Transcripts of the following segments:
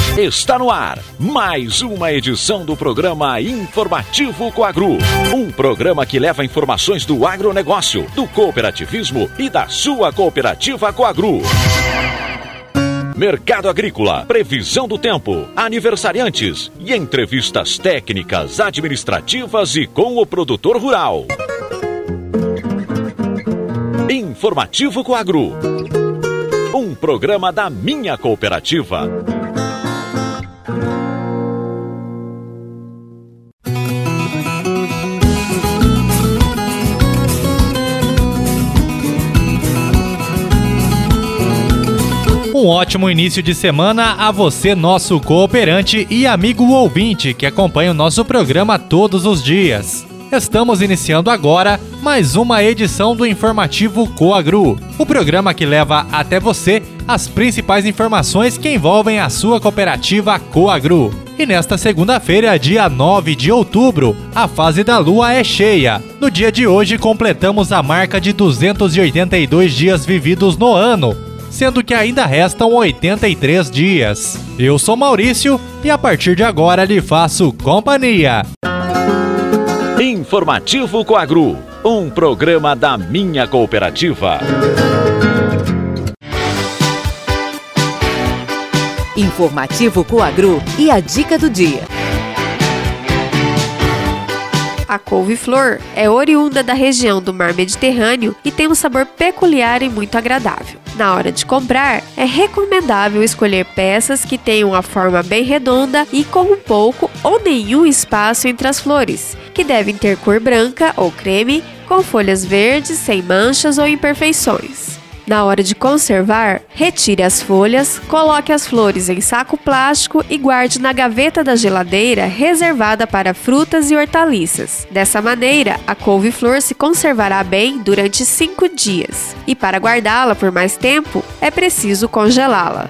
Está no ar mais uma edição do programa Informativo Coagro. Um programa que leva informações do agronegócio, do cooperativismo e da sua cooperativa Coagro. Mercado agrícola, previsão do tempo, aniversariantes e entrevistas técnicas, administrativas e com o produtor rural. Informativo Coagro. Um programa da minha cooperativa. Um ótimo início de semana a você, nosso cooperante e amigo ouvinte que acompanha o nosso programa todos os dias. Estamos iniciando agora mais uma edição do Informativo Coagro, o programa que leva até você as principais informações que envolvem a sua cooperativa Coagro. E nesta segunda-feira, dia 9 de outubro, a fase da lua é cheia. No dia de hoje, completamos a marca de 282 dias vividos no ano, sendo que ainda restam 83 dias. Eu sou Maurício e a partir de agora lhe faço companhia. Informativo Coagro, um programa da minha cooperativa. Informativo Coagro e a dica do dia. A couve-flor é oriunda da região do Mar Mediterrâneo e tem um sabor peculiar e muito agradável. Na hora de comprar, é recomendável escolher peças que tenham a forma bem redonda e com um pouco ou nenhum espaço entre as flores, que devem ter cor branca ou creme, com folhas verdes, sem manchas ou imperfeições. Na hora de conservar, retire as folhas, coloque as flores em saco plástico e guarde na gaveta da geladeira reservada para frutas e hortaliças. Dessa maneira, a couve-flor se conservará bem durante 5 dias. E para guardá-la por mais tempo, é preciso congelá-la.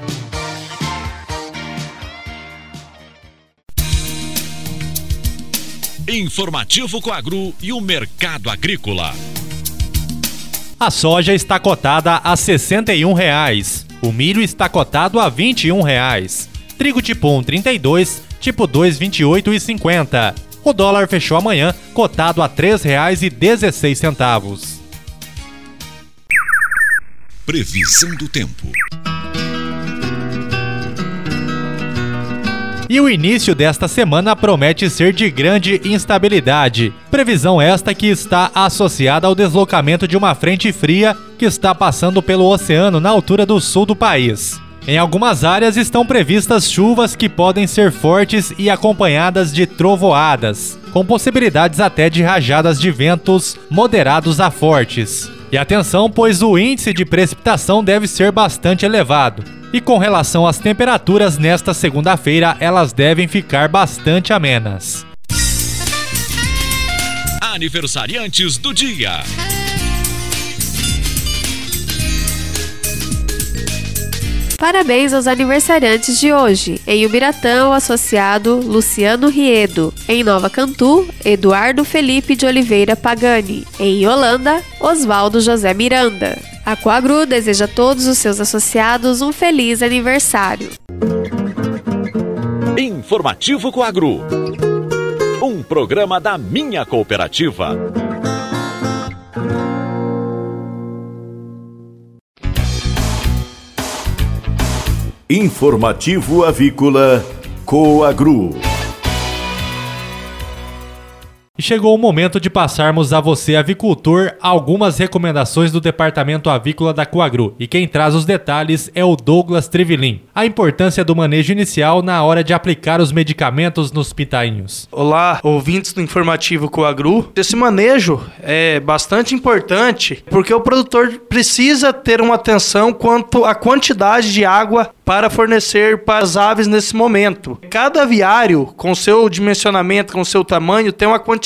Informativo Coagro e o mercado agrícola. A soja está cotada a R$ 61,00. O milho está cotado a R$ 21,00. Trigo tipo 1, 32, tipo 2, 28,50. O dólar fechou amanhã cotado a R$ 3,16. Previsão do tempo. E o início desta semana promete ser de grande instabilidade. Previsão esta que está associada ao deslocamento de uma frente fria que está passando pelo oceano na altura do sul do país. Em algumas áreas estão previstas chuvas que podem ser fortes e acompanhadas de trovoadas, com possibilidades até de rajadas de ventos moderados a fortes. E atenção, pois o índice de precipitação deve ser bastante elevado. E com relação às temperaturas, nesta segunda-feira, elas devem ficar bastante amenas. Aniversariantes do dia. Parabéns aos aniversariantes de hoje. Em Ubiratã, o associado Luciano Riedo. Em Nova Cantu, Eduardo Felipe de Oliveira Pagani. Em Holanda, Oswaldo José Miranda. A Coagro deseja a todos os seus associados um feliz aniversário. Informativo Coagro. Um programa da minha cooperativa. Informativo Avícola Coagro. E chegou o momento de passarmos a você, avicultor, algumas recomendações do Departamento Avícola da Coagro. E quem traz os detalhes é o Douglas Trivelin. A importância do manejo inicial na hora de aplicar os medicamentos nos pitainhos. Olá, ouvintes do Informativo Coagro. Esse manejo é bastante importante porque o produtor precisa ter uma atenção quanto à quantidade de água para fornecer para as aves nesse momento. Cada aviário, com seu dimensionamento, com seu tamanho, tem uma quantidade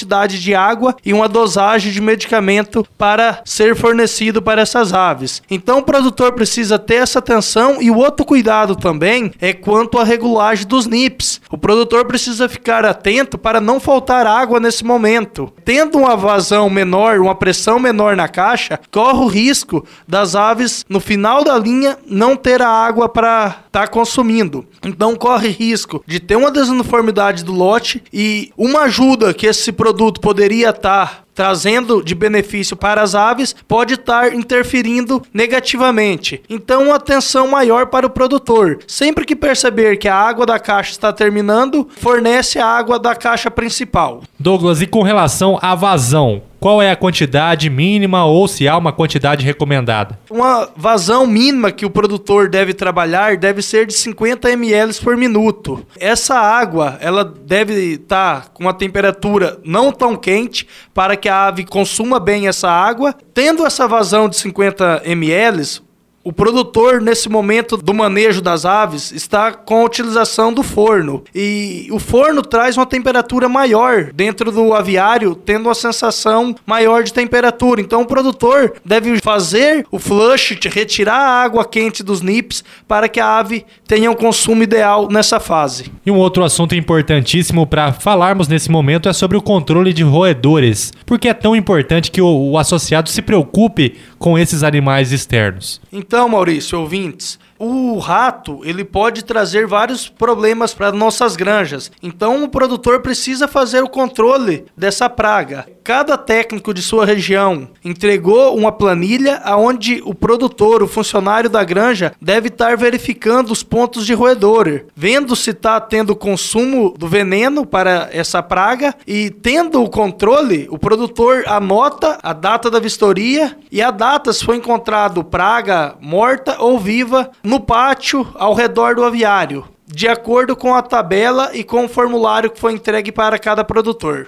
quantidade de água e uma dosagem de medicamento para ser fornecido para essas aves. Então o produtor precisa ter essa atenção, e o outro cuidado também é quanto à regulagem dos NIPs. O produtor precisa ficar atento para não faltar água nesse momento. Tendo uma vazão menor, uma pressão menor na caixa, corre o risco das aves no final da linha não ter a água para estar consumindo. Então corre risco de ter uma desuniformidade do lote, e uma ajuda que esse produto poderia estar trazendo de benefício para as aves pode estar interferindo negativamente. Então, atenção maior para o produtor. Sempre que perceber que a água da caixa está terminando, fornece a água da caixa principal. Douglas, e com relação à vazão, qual é a quantidade mínima ou se há uma quantidade recomendada? Uma vazão mínima que o produtor deve trabalhar deve ser de 50 ml por minuto. Essa água, ela deve estar com uma temperatura não tão quente para que a ave consuma bem essa água. Tendo essa vazão de 50 ml, o produtor, nesse momento do manejo das aves, está com a utilização do forno. E o forno traz uma temperatura maior dentro do aviário, tendo uma sensação maior de temperatura. Então o produtor deve fazer o flush, retirar a água quente dos NIPs, para que a ave tenha um consumo ideal nessa fase. E um outro assunto importantíssimo para falarmos nesse momento é sobre o controle de roedores. Por que é tão importante que o associado se preocupe com esses animais externos? Então, Maurício, ouvintes, o rato, ele pode trazer vários problemas para nossas granjas. Então, o produtor precisa fazer o controle dessa praga. Cada técnico de sua região entregou uma planilha onde o produtor, o funcionário da granja, deve estar verificando os pontos de roedor, vendo se está tendo consumo do veneno para essa praga, e tendo o controle, o produtor anota a data da vistoria e a data se foi encontrado praga morta ou viva no pátio ao redor do aviário, de acordo com a tabela e com o formulário que foi entregue para cada produtor.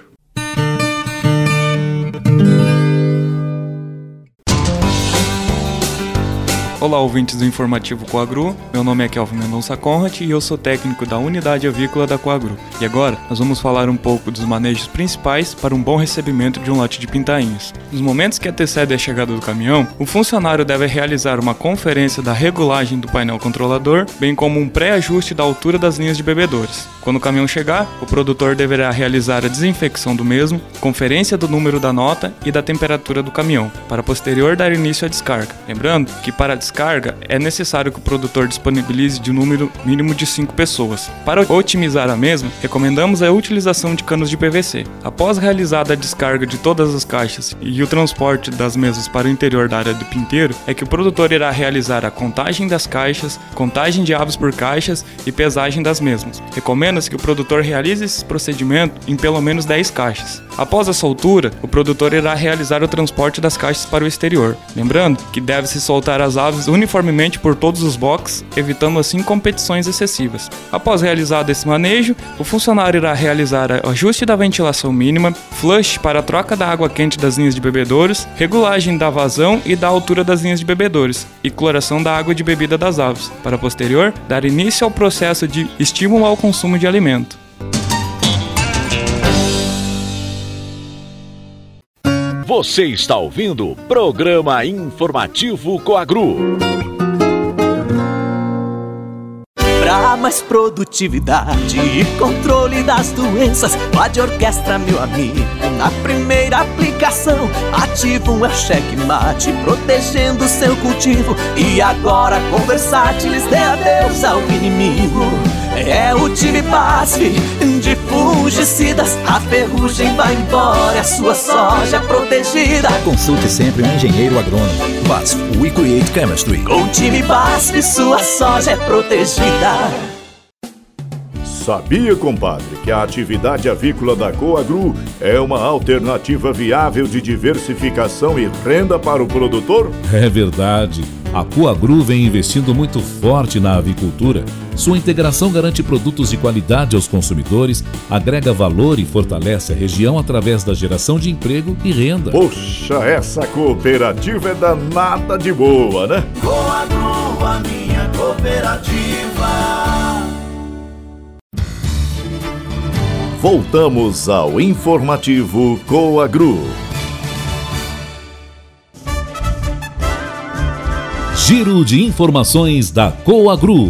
Olá, ouvintes do Informativo Coagru, meu nome é Kelvin Mendonça Conrad e eu sou técnico da Unidade Avícola da Coagru. E agora, nós vamos falar um pouco dos manejos principais para um bom recebimento de um lote de pintainhos. Nos momentos que antecedem a chegada do caminhão, o funcionário deve realizar uma conferência da regulagem do painel controlador, bem como um pré-ajuste da altura das linhas de bebedouros. Quando o caminhão chegar, o produtor deverá realizar a desinfecção do mesmo, conferência do número da nota e da temperatura do caminhão, para posterior dar início à descarga. Lembrando que para a descarga é necessário que o produtor disponibilize de um número mínimo de 5 pessoas. Para otimizar a mesma, recomendamos a utilização de canos de PVC. Após realizada a descarga de todas as caixas e o transporte das mesas para o interior da área do pinteiro, é que o produtor irá realizar a contagem das caixas, contagem de aves por caixas e pesagem das mesmas. Recomenda-se que o produtor realize esse procedimento em pelo menos 10 caixas. Após a soltura, o produtor irá realizar o transporte das caixas para o exterior. Lembrando que deve-se soltar as aves uniformemente por todos os boxes, evitando assim competições excessivas. Após realizado esse manejo, o funcionário irá realizar o ajuste da ventilação mínima, flush para a troca da água quente das linhas de bebedouros, regulagem da vazão e da altura das linhas de bebedouros e cloração da água de bebida das aves, para posterior dar início ao processo de estímulo ao consumo de alimento. Você está ouvindo o Programa Informativo Coagru. Pra mais produtividade e controle das doenças, vá de Orquestra, meu amigo. Na primeira aplicação, ativo é o checkmate, protegendo seu cultivo. E agora com Versátilis dê adeus ao inimigo. É o time BASF de fungicidas, a ferrugem vai embora, a sua soja protegida. Consulte sempre um engenheiro agrônomo. BASF, We Create Chemistry. Com o time BASF, sua soja é protegida. Sabia, compadre, que a atividade avícola da Coagru é uma alternativa viável de diversificação e renda para o produtor? É verdade. A Coagru vem investindo muito forte na avicultura. Sua integração garante produtos de qualidade aos consumidores, agrega valor e fortalece a região através da geração de emprego e renda. Poxa, essa cooperativa é danada de boa, né? Coagru, a minha cooperativa. Voltamos ao informativo Coagru. Giro de informações da Coagru.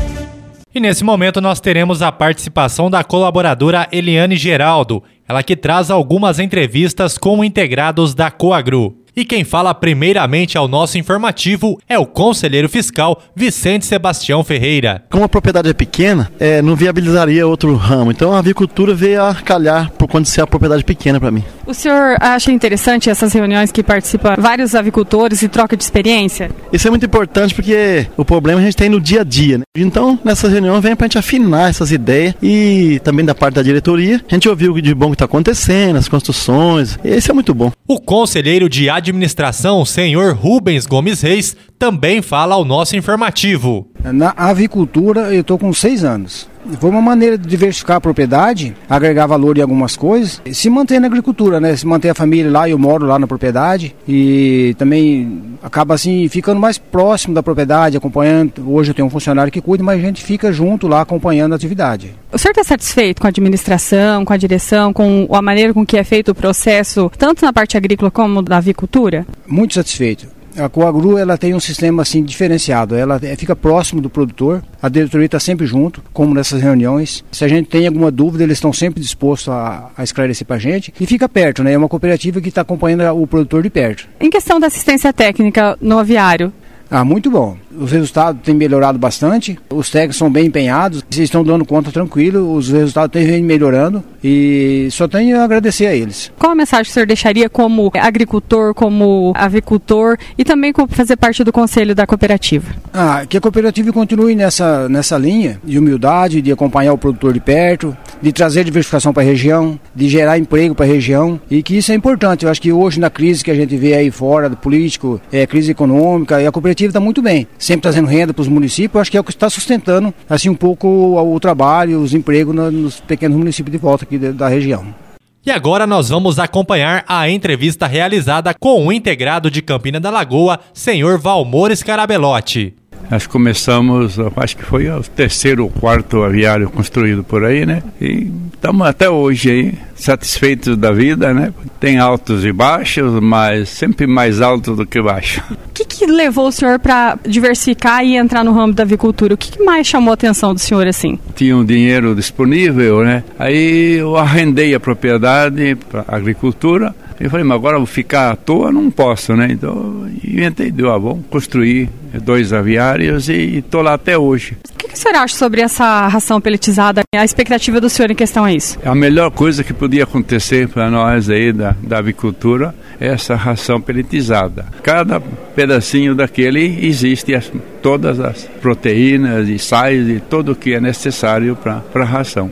E nesse momento nós teremos a participação da colaboradora Eliane Geraldo, ela que traz algumas entrevistas com integrados da Coagru. E quem fala primeiramente ao nosso informativo é o conselheiro fiscal Vicente Sebastião Ferreira. Como a propriedade é pequena, não viabilizaria outro ramo. Então a avicultura veio a calhar por conta de ser a propriedade pequena para mim. O senhor acha interessante essas reuniões que participam vários avicultores e troca de experiência? Isso é muito importante porque o problema a gente tem no dia a dia, né? Então nessa reunião vem para a gente afinar essas ideias e também da parte da diretoria. A gente ouviu o de bom que está acontecendo, as construções. Esse é muito bom. O conselheiro de administração, senhor Rubens Gomes Reis, também fala ao nosso informativo. Na avicultura eu estou com 6 anos. Foi uma maneira de diversificar a propriedade, agregar valor em algumas coisas, se manter na agricultura, né? Se manter a família lá, eu moro lá na propriedade e também acaba assim ficando mais próximo da propriedade, acompanhando. Hoje eu tenho um funcionário que cuida, mas a gente fica junto lá acompanhando a atividade. O senhor está satisfeito com a administração, com a direção, com a maneira com que é feito o processo, tanto na parte agrícola como da avicultura? Muito satisfeito. A Coagru ela tem um sistema assim diferenciado, ela fica próximo do produtor, a diretoria está sempre junto, como nessas reuniões. Se a gente tem alguma dúvida, eles estão sempre dispostos a esclarecer para a gente e fica perto, né? É uma cooperativa que está acompanhando o produtor de perto. Em questão da assistência técnica no aviário? Muito bom. Os resultados têm melhorado bastante, os técnicos são bem empenhados, eles estão dando conta tranquilo, os resultados têm melhorando e só tenho a agradecer a eles. Qual a mensagem que o senhor deixaria como agricultor, como avicultor e também como fazer parte do conselho da cooperativa? Que a cooperativa continue nessa linha de humildade, de acompanhar o produtor de perto, de trazer diversificação para a região, de gerar emprego para a região e que isso é importante. Eu acho que hoje na crise que a gente vê aí fora do político, crise econômica, e a cooperativa está muito bem, sempre trazendo renda para os municípios, eu acho que é o que está sustentando assim um pouco o trabalho, os empregos nos pequenos municípios de volta aqui da região. E agora nós vamos acompanhar a entrevista realizada com o integrado de Campina da Lagoa, senhor Valmor Scarabelotti. Nós começamos, acho que foi o 3º ou 4º aviário construído por aí, né? E estamos até hoje aí satisfeitos da vida, né? Tem altos e baixos, mas sempre mais alto do que baixo. O que levou o senhor para diversificar e entrar no ramo da avicultura? O que mais chamou a atenção do senhor assim? Tinha um dinheiro disponível, né? Aí eu arrendei a propriedade para a agricultura. Eu falei, mas agora eu vou ficar à toa? Não posso, né? Então, inventei, vamos construir 2 aviários e estou lá até hoje. O que o senhor acha sobre essa ração pelletizada? A expectativa do senhor em questão é isso? A melhor coisa que podia acontecer para nós aí da avicultura é essa ração pelletizada. Cada pedacinho daquele existe todas as proteínas e sais e tudo o que é necessário para a ração.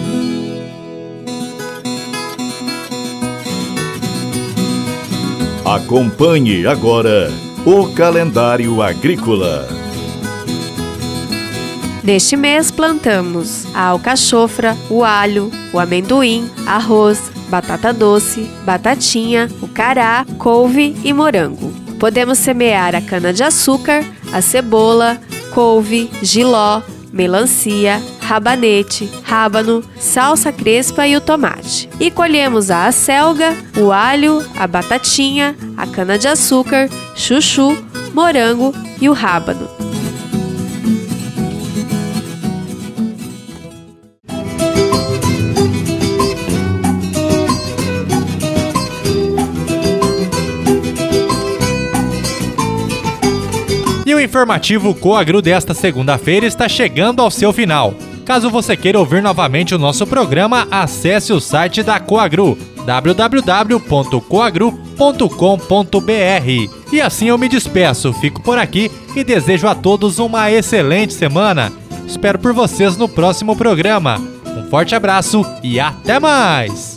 Acompanhe agora o calendário agrícola. Neste mês plantamos a alcachofra, o alho, o amendoim, arroz, batata doce, batatinha, o cará, couve e morango. Podemos semear a cana-de-açúcar, a cebola, couve, jiló, melancia, rabanete, rábano, salsa crespa e o tomate. E colhemos a acelga, o alho, a batatinha, a cana-de-açúcar, chuchu, morango e o rábano. E o informativo Coagru desta segunda-feira está chegando ao seu final. Caso você queira ouvir novamente o nosso programa, acesse o site da Coagru, www.coagru.com.br. E assim eu me despeço, fico por aqui e desejo a todos uma excelente semana. Espero por vocês no próximo programa. Um forte abraço e até mais!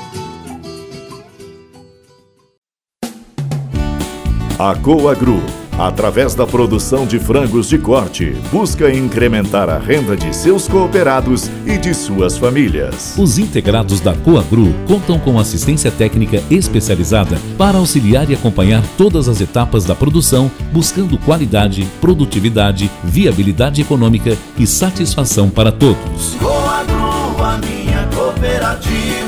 A Coagru através da produção de frangos de corte, busca incrementar a renda de seus cooperados e de suas famílias. Os integrados da Coagru contam com assistência técnica especializada para auxiliar e acompanhar todas as etapas da produção, buscando qualidade, produtividade, viabilidade econômica e satisfação para todos. Coagru, a minha cooperativa.